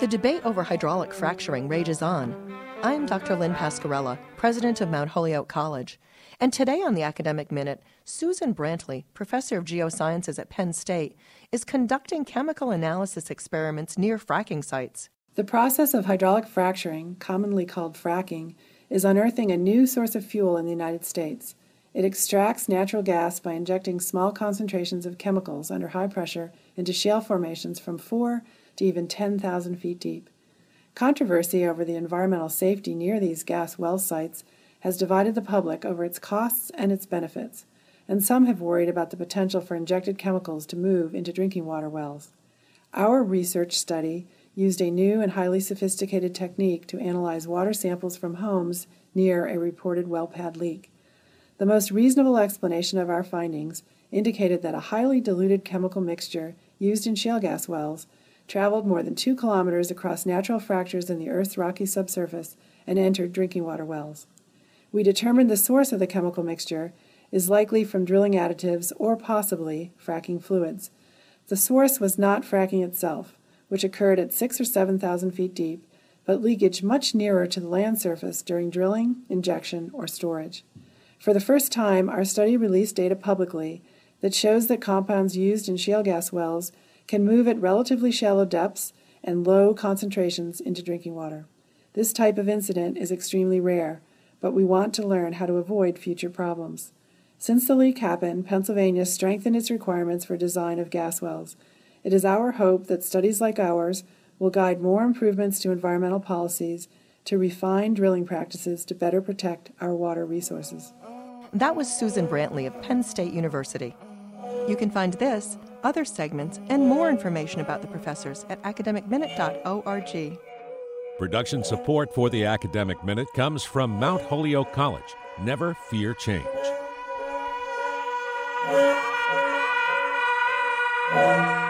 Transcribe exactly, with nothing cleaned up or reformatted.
The debate over hydraulic fracturing rages on. I'm Doctor Lynn Pasquarella, president of Mount Holyoke College. And today on the Academic Minute, Susan Brantley, professor of geosciences at Penn State, is conducting chemical analysis experiments near fracking sites. The process of hydraulic fracturing, commonly called fracking, is unearthing a new source of fuel in the United States. It extracts natural gas by injecting small concentrations of chemicals under high pressure into shale formations from four to even ten thousand feet deep. Controversy over the environmental safety near these gas well sites has divided the public over its costs and its benefits, and some have worried about the potential for injected chemicals to move into drinking water wells. Our research study used a new and highly sophisticated technique to analyze water samples from homes near a reported well pad leak. The most reasonable explanation of our findings indicated that a highly diluted chemical mixture used in shale gas wells traveled more than two kilometers across natural fractures in the Earth's rocky subsurface and entered drinking water wells. We determined the source of the chemical mixture is likely from drilling additives or possibly fracking fluids. The source was not fracking itself, which occurred at six or seven thousand feet deep, but leakage much nearer to the land surface during drilling, injection, or storage. For the first time, our study released data publicly that shows that compounds used in shale gas wells can move at relatively shallow depths and low concentrations into drinking water. This type of incident is extremely rare, but we want to learn how to avoid future problems. Since the leak happened, Pennsylvania strengthened its requirements for design of gas wells. It is our hope that studies like ours will guide more improvements to environmental policies to refine drilling practices to better protect our water resources. That was Susan Brantley of Penn State University. You can find this, other segments, and more information about the professors at academic minute dot org. Production support for the Academic Minute comes from Mount Holyoke College. Never fear change. Thank you.